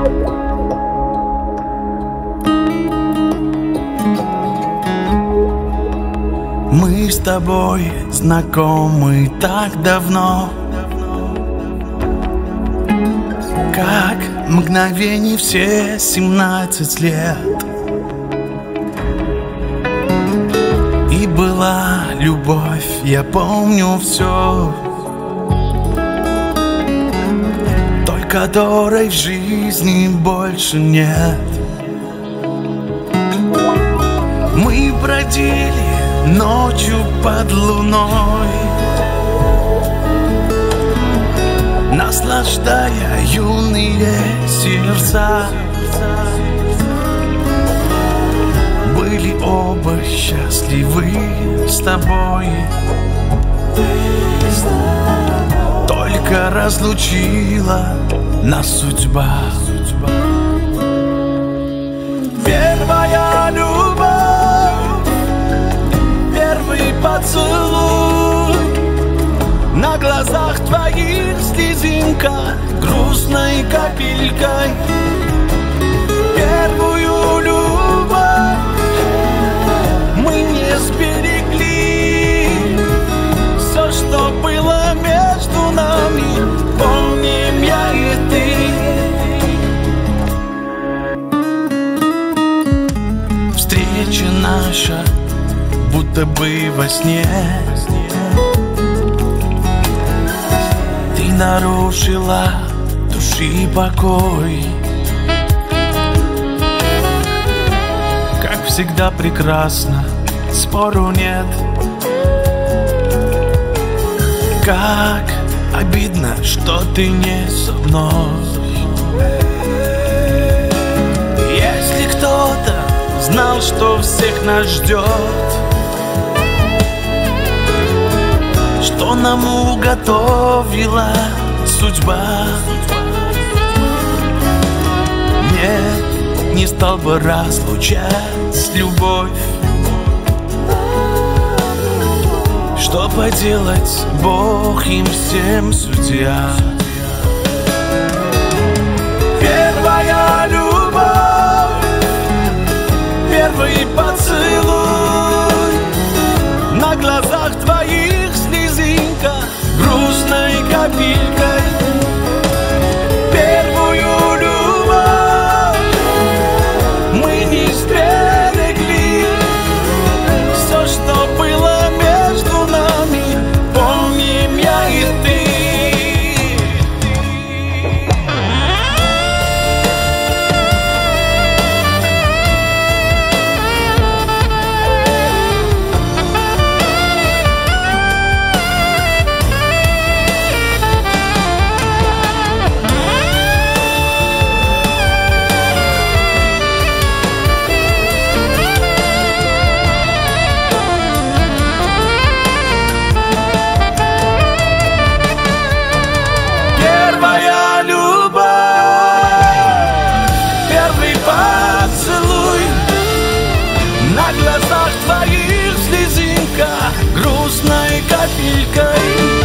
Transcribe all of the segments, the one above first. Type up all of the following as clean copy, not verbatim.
Мы с тобой знакомы так давно, как мгновений все 17 лет. И была любовь, я помню все, той, которой в жизни больше нет. Мы бродили ночью под луной, наслаждая юные сердца. Были оба счастливы с тобой, только разлучила нас судьба. Первая любовь, первый поцелуй, на глазах твоих слезинка грустной капелькой. Первую любовь мы не сберегли, все, что было между нами, помним я и ты. Встреча наша будто бы во сне, ты нарушила души покой. Как всегда прекрасно, спору нет. Как обидно, что ты не со мной. Если кто-то знал, что всех нас ждет, что нам уготовила судьба, нет, не стал бы разлучать любовь. Что поделать, Бог им всем судья. Первая любовь, первый поцелуй, на глазах твоих слезинка грустной капелькой. Первую любовь мы не сберегли, все, что было между нами, помним я и ты. Первая любовь, первый поцелуй, на глазах твоих слезинка грустной капелькой.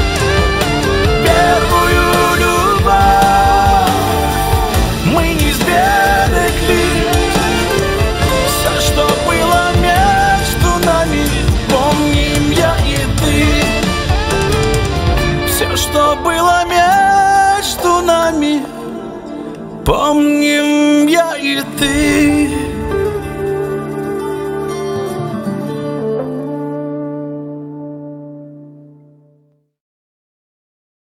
Первую любовь мы не сберегли, все, что было между нами, помним я и ты. Все, что было между нами, помним я и ты.